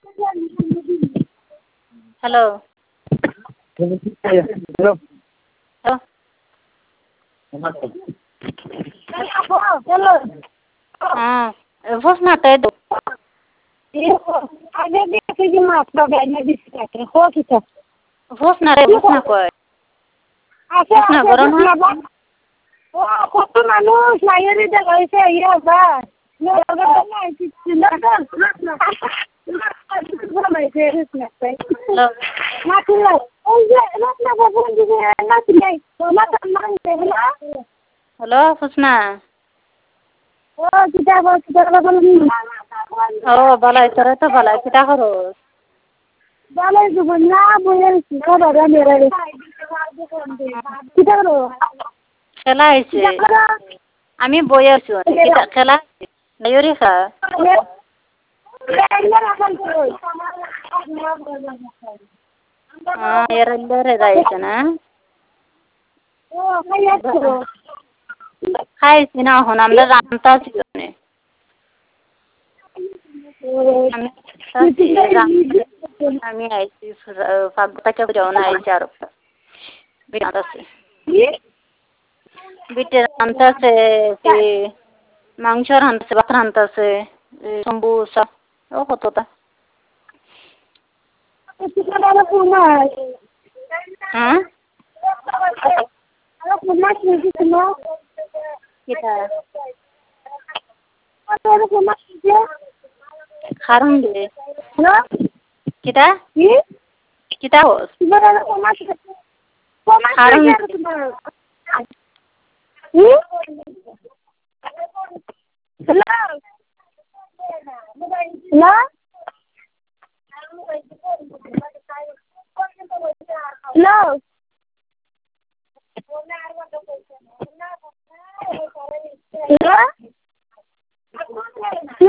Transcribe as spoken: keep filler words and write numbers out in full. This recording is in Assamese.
हेलो हेलो हेलो हाँ घोषणा कर दो घोषणा रे घोषणा कर घोषणा करो ना কত মানুষ লাইনে দেখাইছে ইয়া বা हेलो घोषणा ओ बाला इतर तो बाला किता करो বালাই জীবন না বইয়ের বাবা মেরা কিটা করো খেলা হয়েছে আমি বই আছো কিতা খেলা নাইরি খা हाँ यार अंदर है जाइए ना खाई सी ना हो नाम रामता सीने আমি আইছি পাগটাকে যাওনা আইছি আর বিরাট আছে বিটে রান্তাছে কি মাংস রান্তাছে ভাত রান্তাছে সম্বুসা ও কতটা হ্যাঁ খারুন দে কিটা কিটা হোস খারুন Hello? Hello?